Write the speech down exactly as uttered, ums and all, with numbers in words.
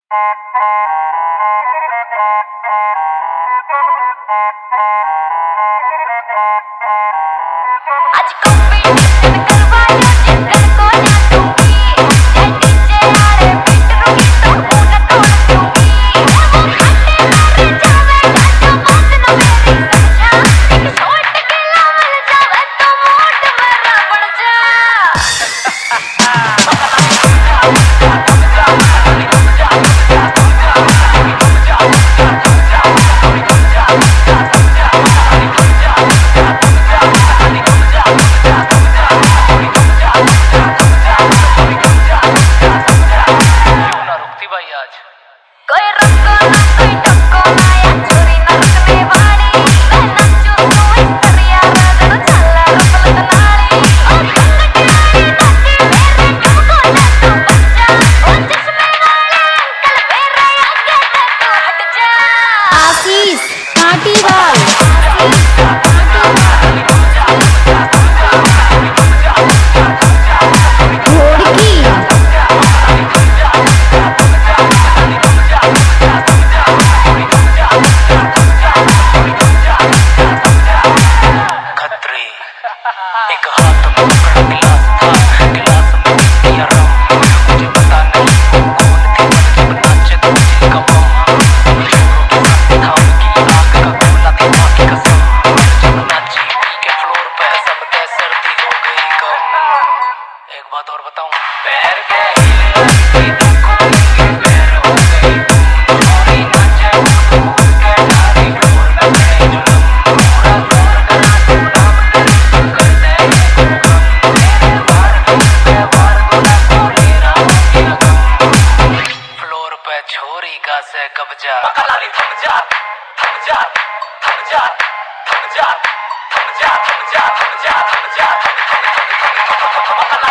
आज कंपटीशन करवाया जिंगल को ना दूंगी, जय डीजे हारे बीट रुकी तो ऊन तोड़ दूंगी। वो खाते मारे जावेगा जो बात न मेरी समझा, एक शॉट के लावल जावे तो मूड मेरा बढ़ जा। कोई रखो ना कोई टक्को ना या चोरी ना रखने वाली, मैं नाचूं तो इस दरिया में चला रफल नाली। ओ संग किनारे नाचे मेरे तुमको ना तू बच्चा, ओ चश्मे वाले अंकल मेरे आगे से तू हट जा। आशीष पाटीवाल घोड़की एक हाथ में पकड़ा गिलास था, गिलास में पिया रम। मुझे पता नहीं वो कौन थी, पर जब नाचे तो दिल का बम। जोरों के साथ था उनकी आग का गोला, थी माँ की कसम। जब नाची पी के फ्लोर पे सबके सर्दी हो गई कम। एक बात और बताऊं, पैर के हिले देखो उनके पैर हो गई गुम। छोरी नाचे तो उठ के नारी फ्लोर में गई जुलम। पूरा जोर करा तू नाम तेरी कर दे छोरी का से कब्जा। मकालाली थम जा थम जा थम जा थम जा थम जा थम जा थम जा थम जा थम थम थम थम थम थम थम